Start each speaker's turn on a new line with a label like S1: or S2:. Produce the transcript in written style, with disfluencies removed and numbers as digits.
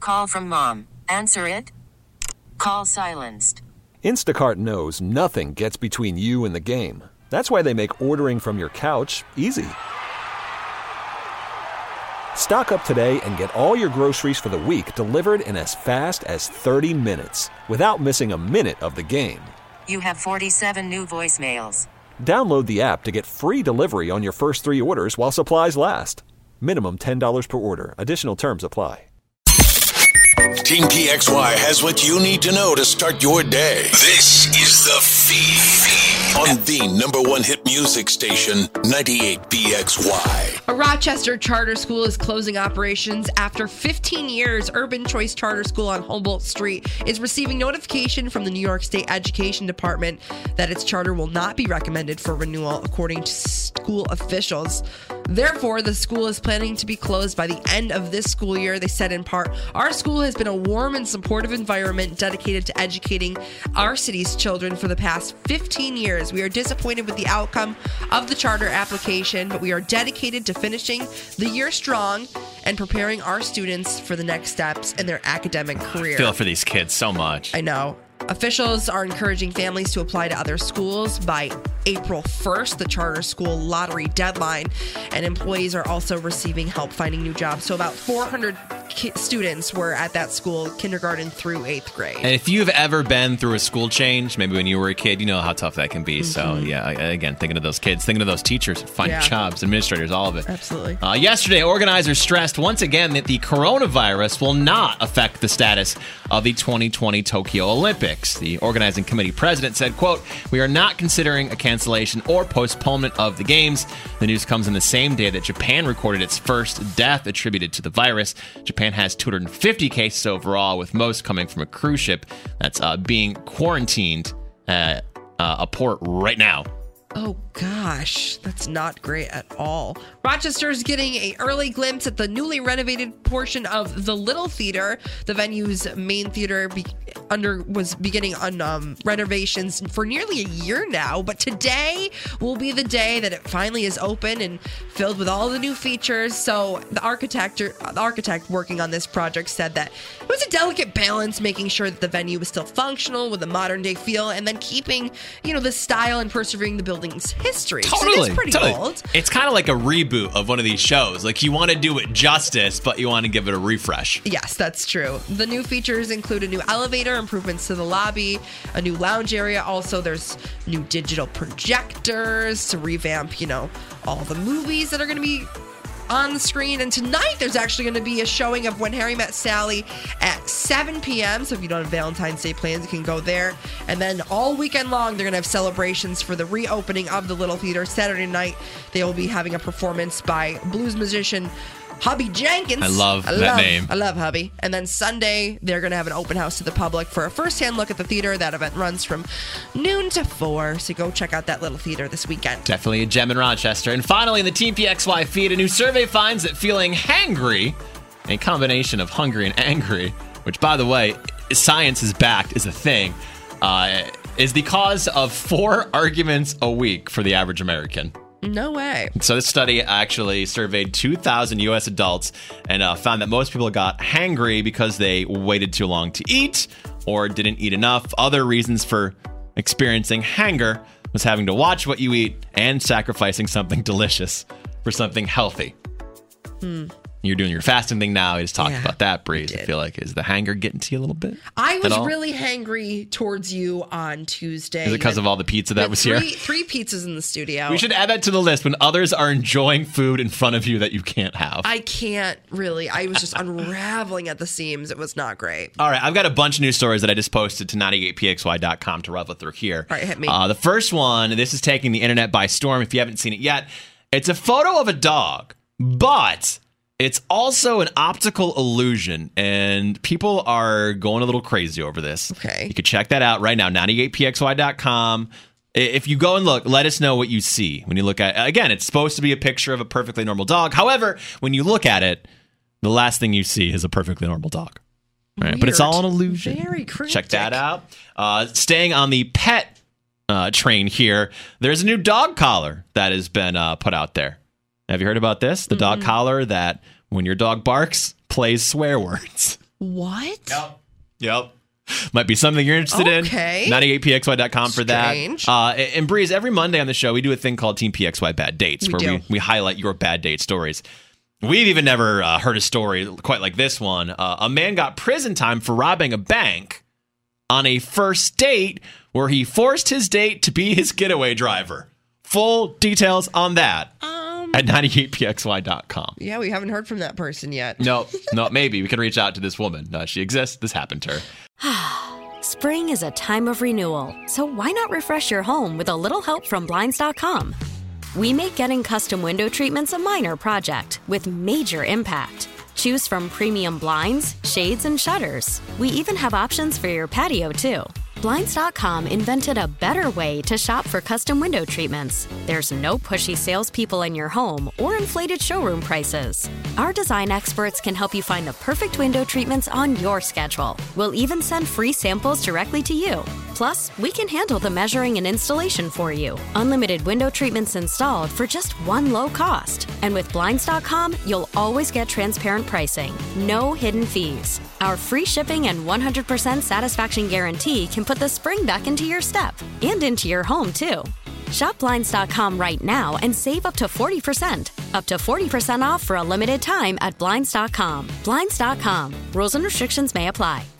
S1: call from mom. Answer it. Call silenced.
S2: Instacart knows nothing gets between you and the game. That's why they make ordering from your couch easy. Stock up today and get all your groceries for the week delivered in as fast as 30 minutes without missing a minute of the game.
S1: You have 47 new voicemails.
S2: Download the app to get free delivery on your first 3 orders while supplies last. Minimum $10 per order. Additional terms apply.
S3: Team PXY has what you need to know to start your day. This is The Feed on the number one hit music station, 98 PXY.
S4: A Rochester charter school is closing operations after 15 years. Urban Choice Charter School on Humboldt Street is receiving notification from the New York State Education Department that its charter will not be recommended for renewal, according to school officials. Therefore, the school is planning to be closed by the end of this school year. They said in part, "Our school has been a warm and supportive environment dedicated to educating our city's children for the past 15 years. We are disappointed with the outcome of the charter application, but we are dedicated to finishing the year strong and preparing our students for the next steps in their academic career."
S5: I feel for these kids so much.
S4: I know. Officials are encouraging families to apply to other schools by April 1st, the charter school lottery deadline, and employees are also receiving help finding new jobs. So about 400 students were at that school, kindergarten through 8th grade.
S5: And if you've ever been through a school change, maybe when you were a kid, you know how tough that can be. So, yeah, again, thinking of those kids, thinking of those teachers, finding jobs, administrators, all of it.
S4: Absolutely.
S5: Yesterday, organizers stressed once again that the coronavirus will not affect the status of the 2020 Tokyo Olympics. The organizing committee president said, quote, "We are not considering a cancellation or postponement of the games." The news comes in the same day that Japan recorded its first death attributed to the virus. Japan has 250 cases overall, with most coming from a cruise ship that's being quarantined at a port right now.
S4: Oh, gosh. That's not great at all. Rochester's getting an early glimpse at the newly renovated portion of the Little Theater. The venue's main theater was beginning on renovations for nearly a year now, but today will be the day that it finally is open and filled with all the new features. So the architect working on this project said that it was a delicate balance, making sure that the venue was still functional with a modern day feel, and then keeping, the style and preserving the building's history.
S5: Totally.
S4: So it's pretty old.
S5: It's kind of like a reboot of one of these shows. Like, you want to do it justice, but you want to give it a refresh.
S4: Yes, that's true. The new features include a new elevator, improvements to the lobby, a new lounge area. Also, there's new digital projectors to revamp, all the movies that are going to be on the screen. And tonight, there's actually going to be a showing of When Harry Met Sally at 7 p.m. So if you don't have Valentine's Day plans, you can go there. And then all weekend long, they're going to have celebrations for the reopening of the Little Theater. Saturday night, they will be having a performance by blues musician Hubby Jenkins.
S5: I love that name.
S4: I love Hubby. And then Sunday, they're going to have an open house to the public for a first-hand look at the theater. That event runs from noon to 4. So go check out that Little Theater this weekend.
S5: Definitely a gem in Rochester. And finally, in the Team PXY feed, a new survey finds that feeling hangry, a combination of hungry and angry, which, by the way, science is backed, is a thing, is the cause of 4 arguments a week for the average American.
S4: No way.
S5: So this study actually surveyed 2,000 U.S. adults and found that most people got hangry because they waited too long to eat or didn't eat enough. Other reasons for experiencing hanger was having to watch what you eat and sacrificing something delicious for something healthy. You're doing your fasting thing now. I just talked about that, Breeze. I feel like, is the hanger getting to you a little bit?
S4: I was really hangry towards you on Tuesday.
S5: Is it because of all the pizza that was here?
S4: 3 pizzas in the studio.
S5: We should add that to the list when others are enjoying food in front of you that you can't have.
S4: I can't really. I was just unraveling at the seams. It was not great.
S5: All right, I've got a bunch of news stories that I just posted to 98pxy.com to ruffle through here.
S4: All right, hit me.
S5: The first one, this is taking the internet by storm if you haven't seen it yet. It's a photo of a dog, but it's also an optical illusion, and people are going a little crazy over this.
S4: Okay.
S5: You can check that out right now, 98pxy.com. If you go and look, let us know what you see when you look at it. Again, it's supposed to be a picture of a perfectly normal dog. However, when you look at it, the last thing you see is a perfectly normal dog. Right? But it's all an illusion.
S4: Very cryptic.
S5: Check that out. Staying on the pet train here, there's a new dog collar that has been put out there. Have you heard about this? The dog collar that, when your dog barks, plays swear words.
S4: What?
S5: Yep. Might be something you're interested in. 98pxy.com for that. And Breeze, every Monday on the show, we do a thing called Team PXY Bad Dates, where we highlight your bad date stories. We've even never heard a story quite like this one. A man got prison time for robbing a bank on a first date where he forced his date to be his getaway driver. Full details on that at 98pxy.com.
S4: Yeah, we haven't heard from that person yet.
S5: No, maybe. We can reach out to this woman. She exists. This happened to her.
S6: Spring is a time of renewal, so why not refresh your home with a little help from Blinds.com? We make getting custom window treatments a minor project with major impact. Choose from premium blinds, shades, and shutters. We even have options for your patio, too. Blinds.com invented a better way to shop for custom window treatments. There's no pushy salespeople in your home or inflated showroom prices. Our design experts can help you find the perfect window treatments on your schedule. We'll even send free samples directly to you. Plus, we can handle the measuring and installation for you. Unlimited window treatments installed for just one low cost. And with Blinds.com, you'll always get transparent pricing. No hidden fees. Our free shipping and 100% satisfaction guarantee can put the spring back into your step and into your home, too. Shop Blinds.com right now and save up to 40%. Up to 40% off for a limited time at Blinds.com. Blinds.com. Rules and restrictions may apply.